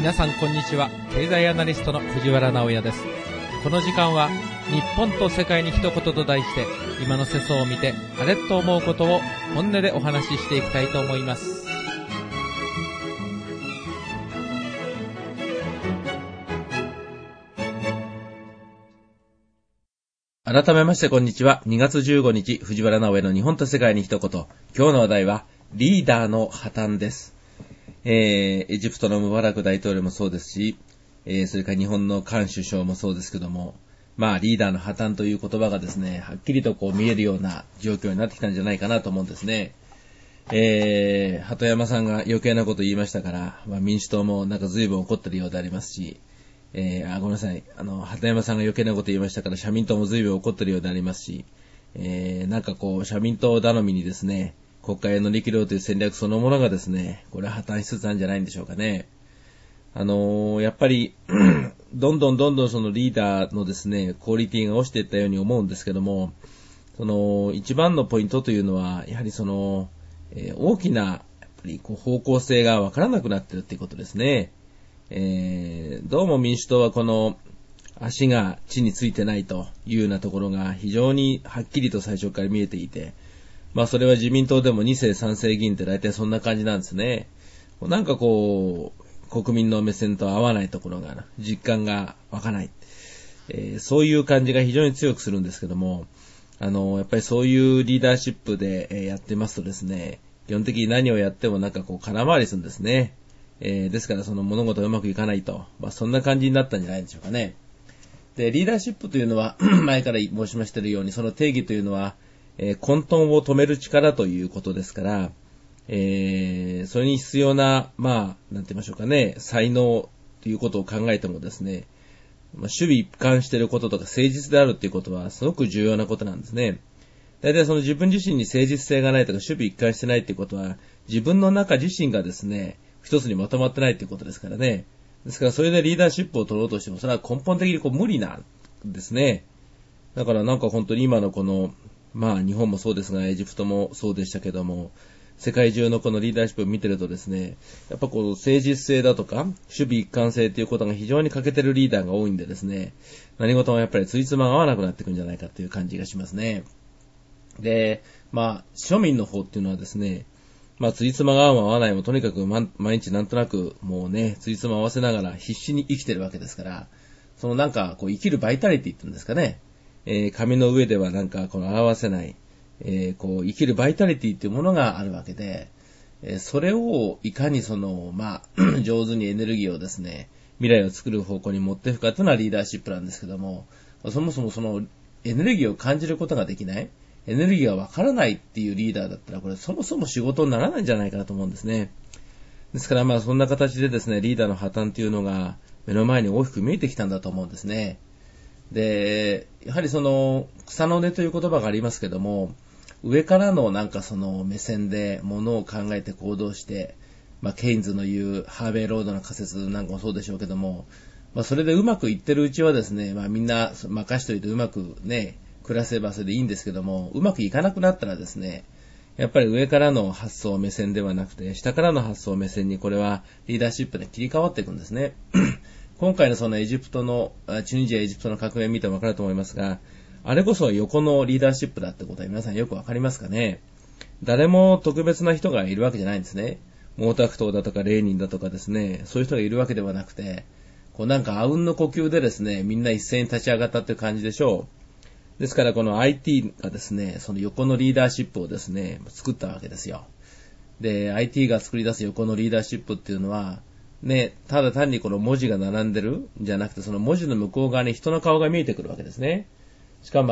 皆さんこんにちは。経済アナリストの藤原直也です。この時間は日本と世界に一言と題して、今の世相を見てあれと思うことを本音でお話ししていきたいと思います。 改めましてこんにちは。2月15日、藤原直江の日本と世界に一言。今日の話題はリーダーの破綻です。エジプトのムバラク大統領もそうですし、それから日本のカン首相もそうですけども、リーダーの破綻という言葉がですね、はっきりと見えるような状況になってきたんじゃないかなと思うんですね。鳩山さんが余計なこと言いましたから、民主党も随分怒ってるようでありますし、ごめんなさい。鳩山さんが余計なこと言いましたから、社民党も随分怒ってるようでありますし、社民党頼みにですね、国会へ乗り切ろうという戦略そのものがですね、これは破綻しつつあるんじゃないんでしょうかね。やっぱり、どんどんそのリーダーのですね、クオリティが落ちていったように思うんですけども、一番のポイントというのは、やはり大きな、やっぱり方向性がわからなくなっているということですね。どうも民主党は足が地についてないというようなところが非常にはっきりと最初から見えていて、それは自民党でも2世3世議員って大体そんな感じなんですね。国民の目線と合わないところが、実感が湧かない。そういう感じが非常に強くするんですけども、やっぱりそういうリーダーシップでやってますとですね、基本的に何をやっても空回りするんですね。ですから物事がうまくいかないと、そんな感じになったんじゃないでしょうかね。で、リーダーシップというのは、前から申しましているように、その定義というのは、混沌を止める力ということですから、それに必要な、なんて言いましょうかね、才能ということを考えてもですね、守備一貫していることとか誠実であるということはすごく重要なことなんですね。大体自分自身に誠実性がないとか守備一貫してないということは、自分の中自身がですね、一つにまとまってないということですからね。ですからそれでリーダーシップを取ろうとしても、それは根本的に無理なんですね。だから本当に今の日本もそうですが、エジプトもそうでしたけども、世界中のリーダーシップを見てるとですね、やっぱ誠実性だとか、守備一貫性ということが非常に欠けてるリーダーが多いんでですね、何事もやっぱりついつまが合わなくなってくるんじゃないかという感じがしますね。で、庶民の方っていうのはですね、ついつまが合うも合わないもとにかく毎日なんとなくついつま合わせながら必死に生きてるわけですから、生きるバイタリティっていうんですかね、紙の上では表せない、生きるバイタリティっていうものがあるわけで、それをいかに上手にエネルギーをですね、未来を作る方向に持っていくかというのはリーダーシップなんですけども、そもそもエネルギーを感じることができない、エネルギーがわからないっていうリーダーだったら、これそもそも仕事にならないんじゃないかなと思うんですね。ですからそんな形でですね、リーダーの破綻というのが目の前に大きく見えてきたんだと思うんですね。で、やはり草の根という言葉がありますけども、上からの目線で物を考えて行動して、ケインズの言うハーベイロードの仮説なんかもそうでしょうけども、それでうまくいってるうちはですね、みんな任しといてうまくね、暮らせばそれでいいんですけども、うまくいかなくなったらですね、やっぱり上からの発想目線ではなくて、下からの発想目線にこれはリーダーシップで切り替わっていくんですね。今回のチュニジアエジプトの革命を見てもわかると思いますが、あれこそ横のリーダーシップだってことは皆さんよくわかりますかね。誰も特別な人がいるわけじゃないんですね。毛沢東だとかレーニンだとかですね、そういう人がいるわけではなくて、あうんの呼吸でですね、みんな一斉に立ち上がったっていう感じでしょう。ですからIT がですね、その横のリーダーシップをですね、作ったわけですよ。で、IT が作り出す横のリーダーシップっていうのは、ただ単に文字が並んでるんじゃなくて、その文字の向こう側に人の顔が見えてくるわけですね。しかも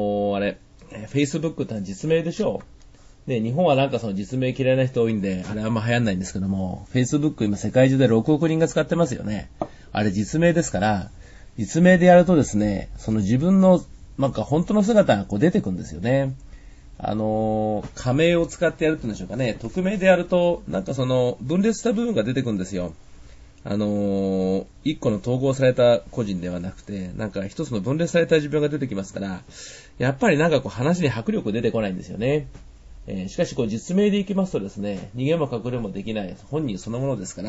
Facebook って実名でしょう。で、日本は実名嫌いな人多いんで、あれあんま流行んないんですけども、Facebook 今世界中で6億人が使ってますよね。あれ実名ですから、実名でやるとですね、自分の本当の姿が出てくるんですよね。仮名を使ってやるって言うんでしょうかね。匿名でやると、分裂した部分が出てくるんですよ。一個の統合された個人ではなくて、一つの分裂された自分が出てきますから、やっぱり話に迫力出てこないんですよね。 しかし実名でいきますとですね、逃げも隠れもできない本人そのものですから、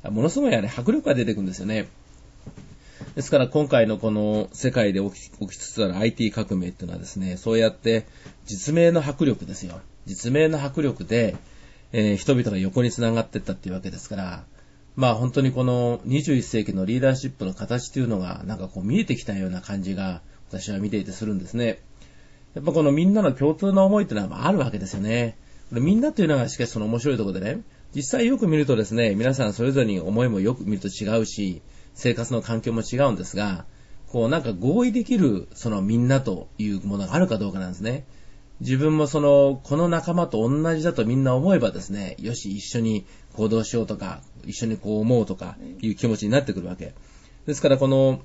ものすごい迫力が出てくるんですよね。ですから今回のこの世界で起きつつある IT 革命っていうのはですね、そうやって実名の迫力ですよ。実名の迫力で、人々が横に繋がっていったっていうわけですから、本当にこの21世紀のリーダーシップの形というのが見えてきたような感じが私は見ていてするんですね。やっぱこのみんなの共通の思いっていうのはあるわけですよね。みんなというのがしかしその面白いところでね、実際よく見るとですね、皆さんそれぞれに思いもよく見ると違うし、生活の環境も違うんですが、合意できるそのみんなというものがあるかどうかなんですね。自分もこの仲間と同じだとみんな思えばですね、よし一緒に行動しようとか、一緒に思うとかいう気持ちになってくるわけ。ですから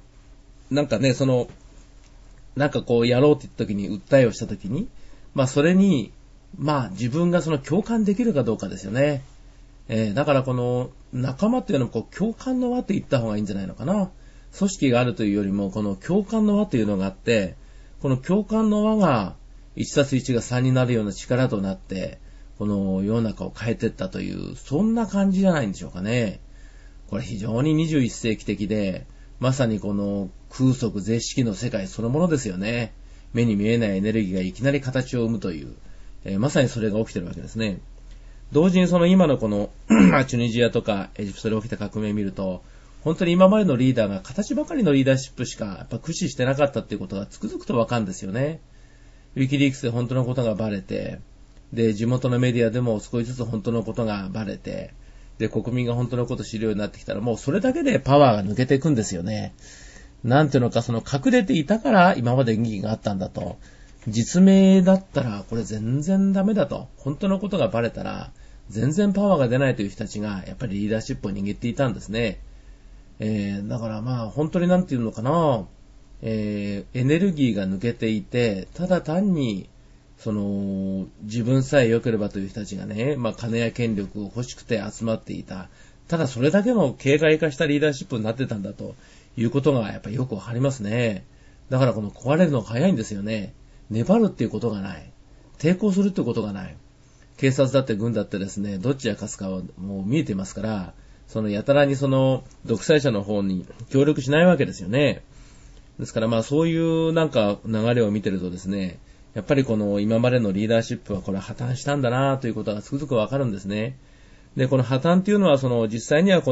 やろうって言った時に、訴えをした時に、それに、自分が共感できるかどうかですよね。だからこの仲間っていうのも共感の輪と言った方がいいんじゃないのかな。組織があるというよりも、この共感の輪というのがあって、この共感の輪が 1+1 が3になるような力となって、この世の中を変えていったという、そんな感じじゃないんでしょうかね。これ非常に21世紀的で、まさにこの空則絶式の世界そのものですよね。目に見えないエネルギーがいきなり形を生むという、まさにそれが起きてるわけですね。同時に今のこのチュニジアとかエジプトで起きた革命を見ると、本当に今までのリーダーが形ばかりのリーダーシップしかやっぱ駆使してなかったっていうことがつくづくとわかるんですよね。ウィキリークスで本当のことがバレて、で、地元のメディアでも少しずつ本当のことがバレて、で、国民が本当のことを知るようになってきたら、もうそれだけでパワーが抜けていくんですよね。なんていうのか、隠れていたから今まで意義があったんだと。実名だったらこれ全然ダメだと。本当のことがバレたら全然パワーが出ないという人たちがやっぱりリーダーシップを握っていたんですね。だから本当になんていうのかな、エネルギーが抜けていて、ただ単に自分さえ良ければという人たちがね、金や権力を欲しくて集まっていた。ただそれだけの形骸化したリーダーシップになってたんだということがやっぱりよくわかりますね。だからこの壊れるのが早いんですよね。粘るっていうことがない。抵抗するっていうことがない。警察だって軍だってですね、どっちが勝つかはもう見えていますから、やたらに独裁者の方に協力しないわけですよね。ですからそういう流れを見てるとですね、やっぱりこの今までのリーダーシップはこれ破綻したんだなということがつくづくわかるんですね。で、この破綻っていうのは実際には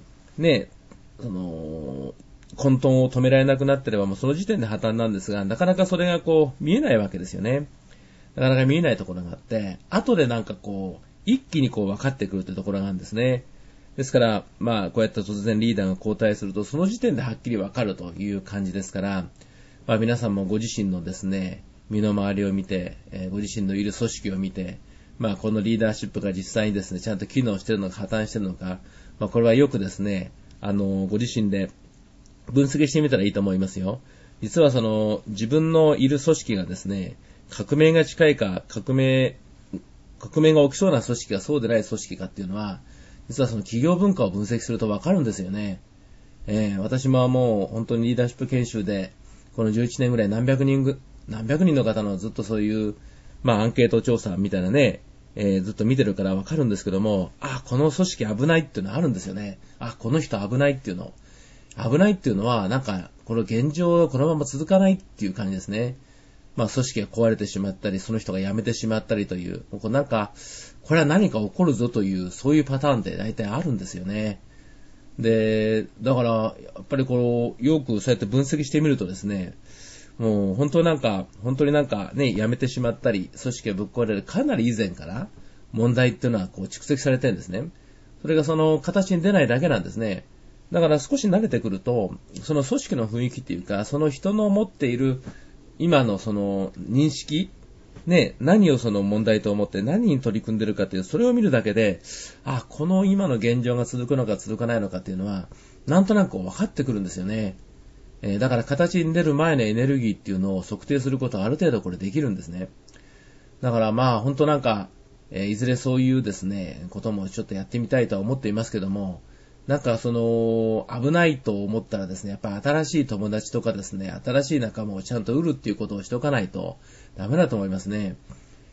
混沌を止められなくなってればもうその時点で破綻なんですが、なかなかそれが見えないわけですよね。なかなか見えないところがあって、後で一気に分かってくるというところがあるんですね。ですから、こうやって突然リーダーが交代すると、その時点ではっきり分かるという感じですから、皆さんもご自身のですね、身の回りを見て、ご自身のいる組織を見て、このリーダーシップが実際にですね、ちゃんと機能しているのか破綻しているのか、これはよくですね、ご自身で分析してみたらいいと思いますよ。実は自分のいる組織がですね、革命が近いか、革命が起きそうな組織がそうでない組織かっていうのは、実は企業文化を分析するとわかるんですよね。私ももう本当にリーダーシップ研修で、この11年ぐらい何百人の方のずっとそういう、アンケート調査みたいなね、ずっと見てるからわかるんですけども、この組織危ないっていうのはあるんですよね。この人危ないっていうの。危ないっていうのは、この現状このまま続かないっていう感じですね。組織が壊れてしまったり、その人が辞めてしまったりという、これは何か起こるぞという、そういうパターンって大体あるんですよね。で、だから、やっぱりよくそうやって分析してみるとですね、もう本当にね、辞めてしまったり、組織がぶっ壊れるかなり以前から問題っていうのは蓄積されてるんですね。それが形に出ないだけなんですね。だから少し慣れてくると、その組織の雰囲気っていうか、その人の持っている今の認識、ね、何を問題と思って何に取り組んでるかっていう、それを見るだけで、この今の現状が続くのか続かないのかっていうのは、なんとなく分かってくるんですよね。だから形に出る前のエネルギーっていうのを測定することはある程度これできるんですね。だから本当いずれそういうですね、こともちょっとやってみたいとは思っていますけども、危ないと思ったらですね、やっぱ新しい友達とかですね、新しい仲間をちゃんと売るっていうことをしておかないとダメだと思いますね。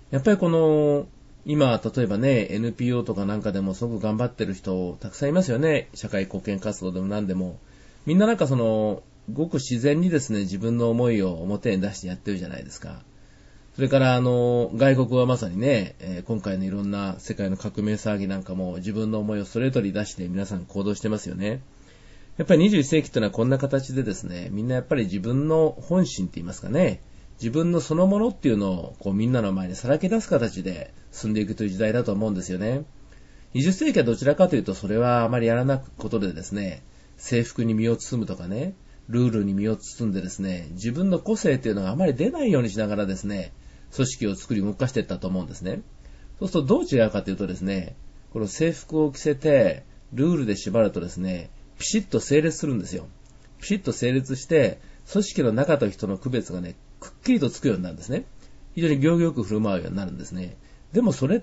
やっぱりこの、今、例えばね、NPO とかなんかでもすごく頑張ってる人たくさんいますよね。社会貢献活動でも何でも。みんななんかごく自然にですね、自分の思いを表に出してやってるじゃないですか。それから外国はまさにね、今回のいろんな世界の革命騒ぎなんかも自分の思いをストレートに出して皆さん行動してますよね。やっぱり21世紀っていうのはこんな形でですね、みんなやっぱり自分の本心って言いますかね、自分のそのものっていうのをこうみんなの前にさらけ出す形で進んでいくという時代だと思うんですよね。20世紀はどちらかというとそれはあまりやらないことでですね、制服に身を包むとかね、ルールに身を包んでですね、自分の個性っていうのがあまり出ないようにしながらですね、組織を作り動かしていったと思うんですね。そうするとどう違うかというとですね、この制服を着せて、ルールで縛るとですね、ピシッと整列するんですよ。ピシッと整列して、組織の中と人の区別がね、くっきりとつくようになるんですね。非常に行儀よく振る舞うようになるんですね。でもそれって、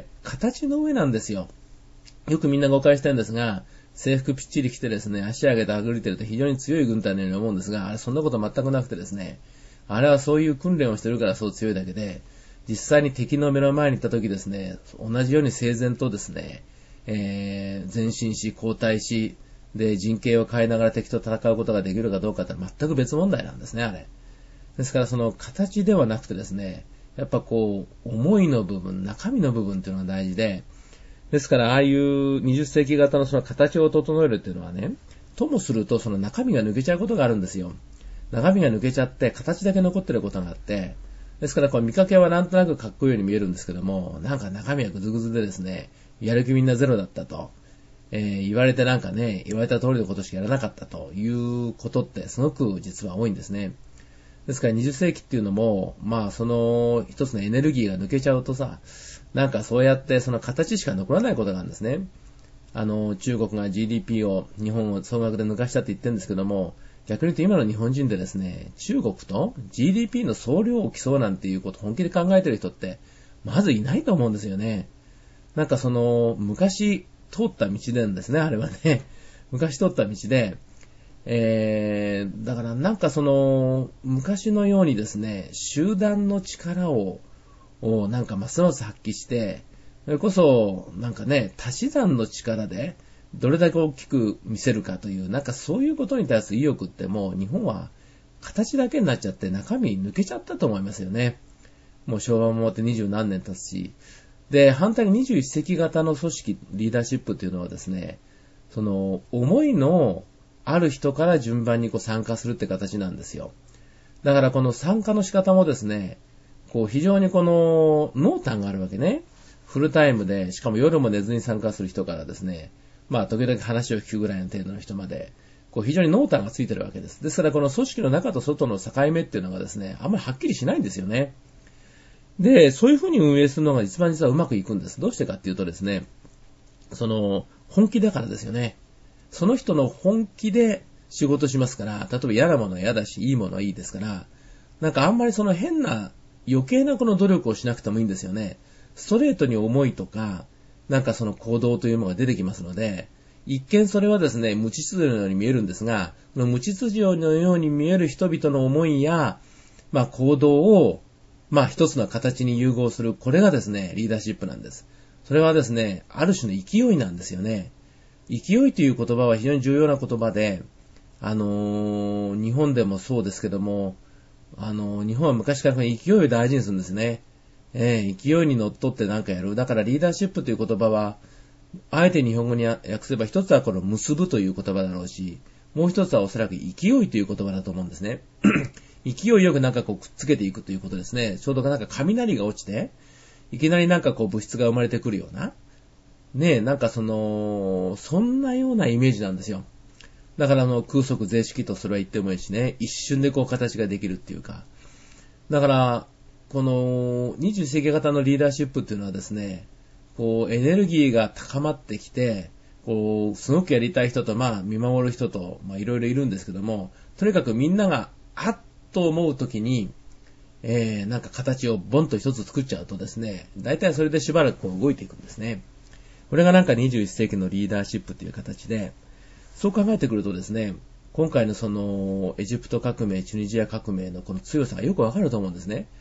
形の上なんですよ。よくみんな誤解してるんですが、制服ぴっちり着てですね、足上げて歩いてると非常に強い軍隊のように思うんですが、あれそんなこと全くなくてですね、あれはそういう訓練をしてるからそう強いだけで、実際に敵の目の前に行った時ですね、同じように整然とですね、前進し、後退し、で、陣形を変えながら敵と戦うことができるかどうかって全く別問題なんですね、あれ。ですからその形ではなくてですね、やっぱこう、思いの部分、中身の部分っていうのが大事で、ですからああいう20世紀型のその形を整えるっていうのはね、ともするとその中身が抜けちゃうことがあるんですよ。中身が抜けちゃって形だけ残ってることがあって、ですからこう見かけはなんとなくかっこいいように見えるんですけども、なんか中身はグズグズでですね、やる気みんなゼロだったと、言われてなんかね、言われた通りのことしかやらなかったということってすごく実は多いんですね。ですから20世紀っていうのも、まあその一つのエネルギーが抜けちゃうとさ、なんかそうやってその形しか残らないことがあるんですね。中国が GDP を日本を総額で抜かしたって言ってるんですけども、逆に言うと今の日本人でですね、中国と GDP の総量を競うなんていうことを本気で考えてる人って、まずいないと思うんですよね。なんか昔通った道なんですね、あれはね。昔通った道で、だからなんか昔のようにですね、集団の力をなんかますます発揮して、それこそ、なんかね、足し算の力で、どれだけ大きく見せるかという、なんかそういうことに対する意欲ってもう日本は形だけになっちゃって中身抜けちゃったと思いますよね。もう昭和も終わって20何年経つし。で、反対に21世紀型の組織、リーダーシップっていうのはですね、思いのある人から順番に参加するって形なんですよ。だからこの参加の仕方もですね、非常に濃淡があるわけね。フルタイムで、しかも夜も寝ずに参加する人からですね、まあ時々話を聞くぐらいの程度の人まで、非常に濃淡がついてるわけです。ですからこの組織の中と外の境目っていうのがですね、あんまりはっきりしないんですよね。で、そういうふうに運営するのが一番実はうまくいくんです。どうしてかっていうとですね、本気だからですよね。その人の本気で仕事しますから、例えば嫌なものは嫌だし、いいものはいいですから、なんかあんまり変な余計な努力をしなくてもいいんですよね。ストレートに思いとか、なんか行動というものが出てきますので、一見それはですね、無秩序のように見えるんですが、無秩序のように見える人々の思いや、まあ行動を、まあ一つの形に融合する、これがですね、リーダーシップなんです。それはですね、ある種の勢いなんですよね。勢いという言葉は非常に重要な言葉で、日本でもそうですけども、日本は昔から勢いを大事にするんですね。勢いに乗っ取ってなんかやる。だからリーダーシップという言葉は、あえて日本語に訳せば一つはこの結ぶという言葉だろうし、もう一つはおそらく勢いという言葉だと思うんですね。勢いよくなんかくっつけていくということですね。ちょうどなんか雷が落ちて、いきなりなんか物質が生まれてくるような。なんかそんなようなイメージなんですよ。だから空則税式とそれは言ってもいいしね、一瞬で形ができるっていうか。だから、この20世紀型のリーダーシップっていうのはですね、エネルギーが高まってきて、すごくやりたい人と、見守る人と、いろいろいるんですけども、とにかくみんなが、あっと思うときに、なんか形をボンと一つ作っちゃうとですね、大体それでしばらく動いていくんですね。これがなんか21世紀のリーダーシップという形で、そう考えてくるとですね、今回のエジプト革命、チュニジア革命のこの強さがよくわかると思うんですね。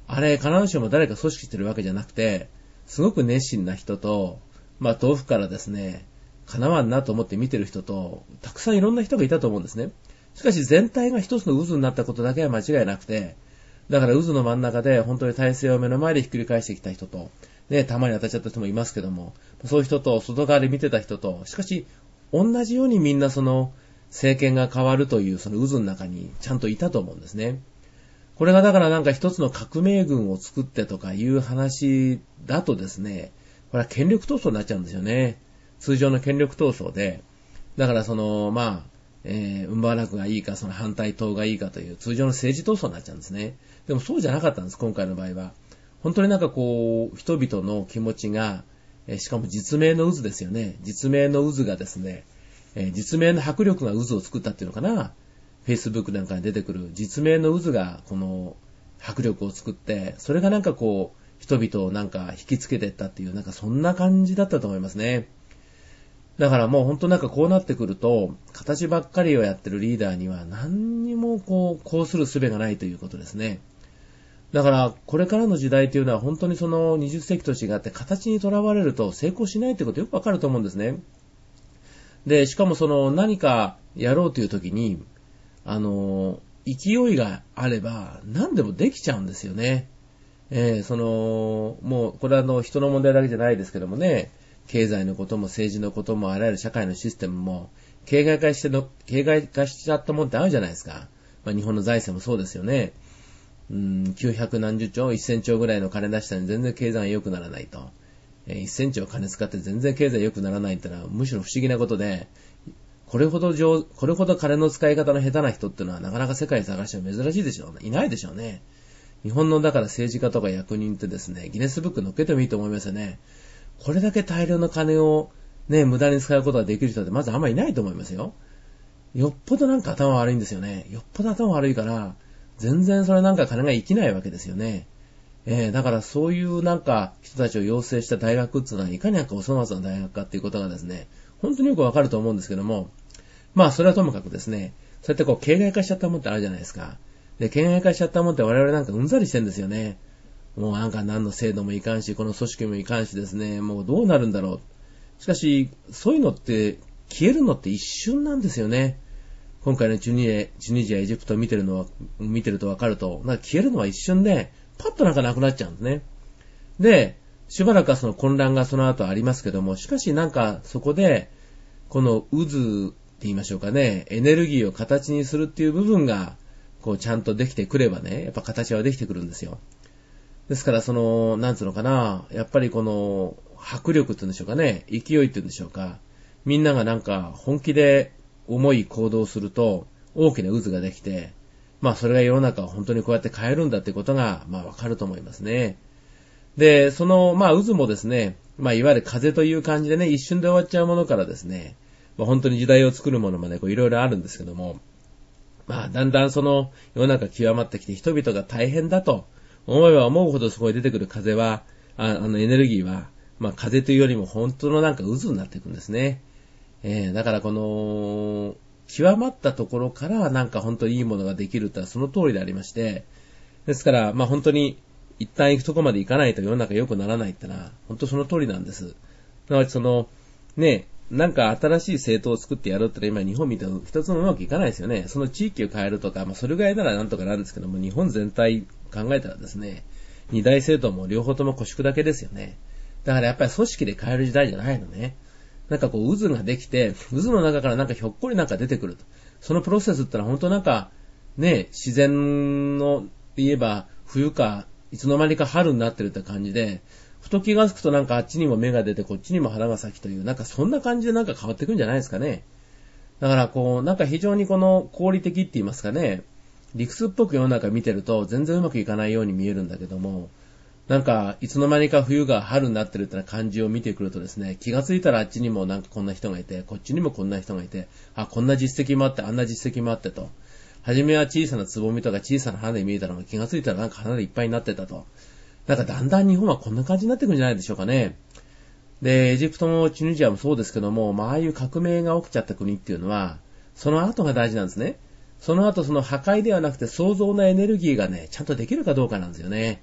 あれ、必ずしも誰か組織してるわけじゃなくて、すごく熱心な人と、遠くからですね、叶わんなと思って見てる人と、たくさんいろんな人がいたと思うんですね。しかし全体が一つの渦になったことだけは間違いなくて、だから渦の真ん中で本当に体制を目の前でひっくり返してきた人と、ね、たまに当たっちゃった人もいますけども、そういう人と外側で見てた人と、しかし同じようにみんなその政権が変わるというその渦の中にちゃんといたと思うんですね。これがだからなんか一つの革命軍を作ってとかいう話だとですね、これは権力闘争になっちゃうんですよね。通常の権力闘争で、だからその、ウンバーラクがいいか、その反対党がいいかという通常の政治闘争になっちゃうんですね。でもそうじゃなかったんです、今回の場合は。本当になんかこう、人々の気持ちが、しかも実名の渦ですよね。実名の渦がですね、実名の迫力が渦を作ったっていうのかな。Facebook なんかに出てくる実名の渦がこの迫力を作って、それがなんかこう、人々をなんか引きつけていったっていう、なんかそんな感じだったと思いますね。だからもう本当なんかこうなってくると、形ばっかりをやってるリーダーには何にもこうする術がないということですね。だからこれからの時代というのは本当にその20世紀と違って形にとらわれると成功しないということよくわかると思うんですね。で、しかもその何かやろうという時に、勢いがあれば何でもできちゃうんですよね。もうこれは人の問題だけじゃないですけどもね、経済のことも政治のこともあらゆる社会のシステムも形骸化しちゃったもんってあるじゃないですか。日本の財政もそうですよね。900何十兆、1000兆ぐらいの金出したのに全然経済が良くならないと。1000兆金使って全然経済良くならないってのはむしろ不思議なことで、これほど金の使い方の下手な人ってのはなかなか世界探しても珍しいでしょうね。いないでしょうね。日本のだから政治家とか役人ってですね、ギネスブック載っけてもいいと思いますよね。これだけ大量の金をね、無駄に使うことができる人ってまずあんまりいないと思いますよ。よっぽどなんか頭悪いんですよね。よっぽど頭悪いから、全然それなんか金が生きないわけですよね。だからそういうなんか人たちを養成した大学っていうのは、いかになんかお粗末な大学かっていうことがですね、本当によくわかると思うんですけども、それはともかくですね、そうやって形骸化しちゃったもんってあるじゃないですか。で、形骸化しちゃったもんって我々なんかうんざりしてんですよね。もうなんか何の制度もいかんし、この組織もいかんしですね、もうどうなるんだろう。しかし、そういうのって消えるのって一瞬なんですよね。今回のチュニジア、エジプトを見てるとわかると、なんか消えるのは一瞬で、パッとなんかなくなっちゃうんですね。で、しばらくはその混乱がその後ありますけども、しかしなんかそこで、この渦って言いましょうかね、エネルギーを形にするっていう部分が、ちゃんとできてくればね、やっぱ形はできてくるんですよ。ですからなんつうのかな、やっぱりこの迫力って言うんでしょうかね、勢いって言うんでしょうか、みんながなんか本気で重い行動をすると大きな渦ができて、それが世の中を本当にこうやって変えるんだってことがわかると思いますね。で、渦もですね、いわゆる風という感じでね、一瞬で終わっちゃうものからですね、本当に時代を作るものまでいろいろあるんですけども、だんだん世の中極まってきて人々が大変だと思えば思うほどそこに出てくる風は、エネルギーは、風というよりも本当のなんか渦になっていくんですね。だからこの、極まったところからなんか本当にいいものができるってのはその通りでありまして、ですから、本当に一旦行くとこまで行かないと世の中良くならないってのは、本当その通りなんです。なのでなんか新しい政党を作ってやろうってのは今日本見て一つもうまくいかないですよね。その地域を変えるとか、それぐらいならなんとかなんですけども、日本全体考えたらですね、二大政党も両方とも腰砕けですよね。だからやっぱり組織で変える時代じゃないのね。なんか渦ができて、渦の中からなんかひょっこりなんか出てくると。そのプロセスってのは本当なんか、ね、自然の言えば冬か、いつの間にか春になってるって感じで、ふと気がつくとなんかあっちにも芽が出て、こっちにも花が咲きという、なんかそんな感じでなんか変わってくんじゃないですかね。だからなんか非常に合理的って言いますかね、理屈っぽく世の中見てると全然うまくいかないように見えるんだけども、なんかいつの間にか冬が春になってるって感じを見てくるとですね、気がついたらあっちにもなんかこんな人がいて、こっちにもこんな人がいて、こんな実績もあって、あんな実績もあってと。はじめは小さなつぼみとか小さな花で見えたのが気がついたらなんか花でいっぱいになってたと。なんかだんだん日本はこんな感じになってくるんじゃないでしょうかね。で、エジプトもチュニジアもそうですけども、ああいう革命が起きちゃった国っていうのは、その後が大事なんですね。その後その破壊ではなくて創造のエネルギーがね、ちゃんとできるかどうかなんですよね。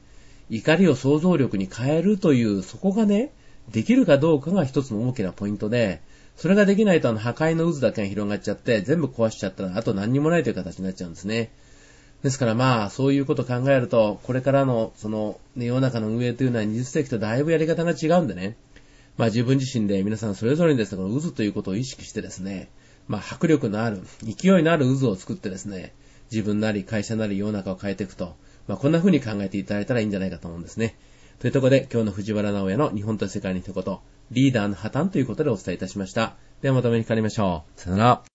怒りを想像力に変えるという、そこがね、できるかどうかが一つの大きなポイントで、それができないと破壊の渦だけが広がっちゃって、全部壊しちゃったら、あと何にもないという形になっちゃうんですね。ですからそういうことを考えると、これからの、世の中の運営というのは20世紀とだいぶやり方が違うんでね。自分自身で皆さんそれぞれにですね、この渦ということを意識してですね、迫力のある、勢いのある渦を作ってですね、自分なり会社なり世の中を変えていくと、こんな風に考えていただいたらいいんじゃないかと思うんですね。というところで、今日の藤原直也の日本と世界に一言、リーダーの破綻ということでお伝えいたしました。ではまたお目にかかりましょう。さよなら。